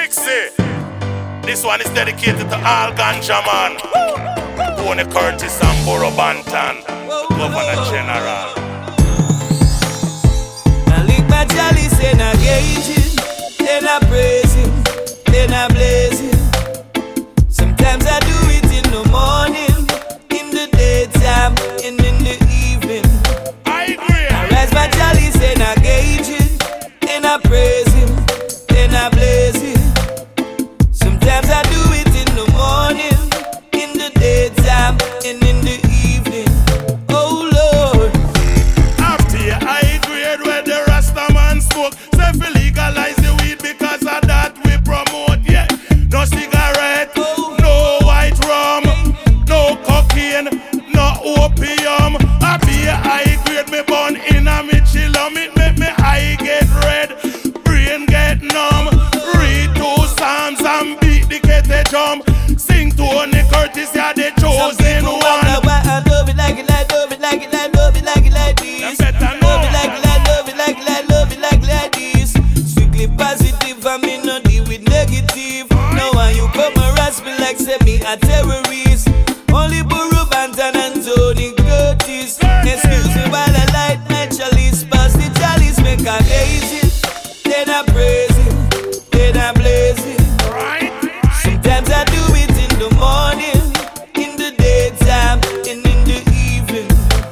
Dixie. This one is dedicated to all ganja man. Tony Curtis and Burro Banton, Governor General. I lick my chalice and I gauge it, then I praise him, then I blaze him. Sometimes I do it in the morning, in the daytime, and in the evening. I agree. I rise my chalice and I gauge it, then I praise him, then I blaze him. Sometimes I do it in the morning, in the daytime, and in the evening. Oh Lord. After you high grade where the Rasta man smoke, say fi legalize the weed because of that we promote. Yeah, no cigarette, no white rum, no cocaine, no opium. I be a high grade, me born in a me chill on it, make me eye get red, brain get numb. Read two psalms and beat the kete drum. Sing Tony Curtis, yeah, the chosen one. I love it like it, like love it like it, like love it like it like this. Love it like it, like love it like it, like love it like this. Strictly positive, I mean not deal with negative. Now when you come harass me like say me a terrorist. Only Burro Banton and Tony Curtis. Excuse me while I light my chalice, pass the chalice, make a gaze it. Then I praise him, then I blaze it. Sometimes I do it in the morning, in the daytime, and in the evening.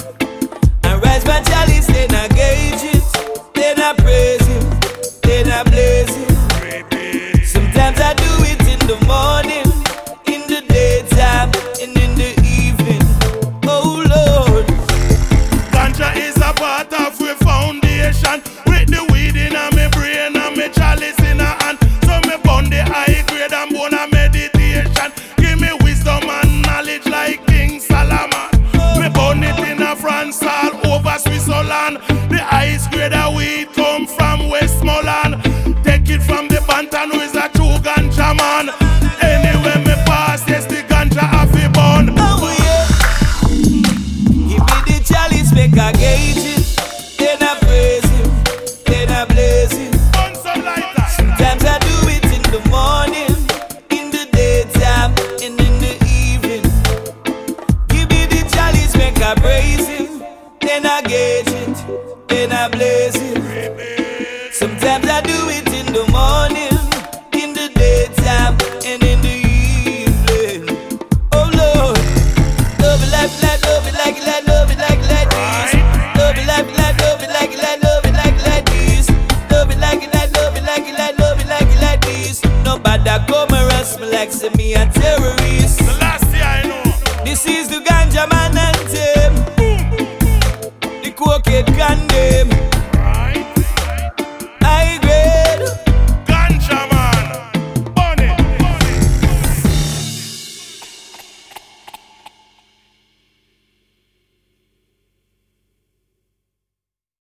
I rise my chalice, then I gauge it, then I praise him, then I blaze him. Sometimes I do it in the morning, in the daytime, and in the evening. Oh Lord. Ganja is a part of we foundation. With the weed in a me brain and me chalice in a hand. So me burn the high grade and burn a meditation. Give me wisdom and knowledge like King Solomon. Me burn it in a France all over Switzerland. The highest grade of weed come from Westmoreland. Take it from the Banton who is a true ganja man. Anywhere me pass, yes the ganja have a burn. Oh yeah. Give me the chalice, make a gauge it. Then I praise him, then I blaze him. Burn some lighter. Sometimes I do it in the morning, in the daytime, and in the evening. Give me the chalice, make I praise him, then I gauge it, then I blaze him. Sometimes I do it in the morning, in the daytime, and in the evening. Oh Lord, love it like love it like it, like love it like it like this. Love it like love it like it, like love it like it like this. Love it like it, like love it like it, like love it like it like this. Nobody come harass me like say me a terrorist.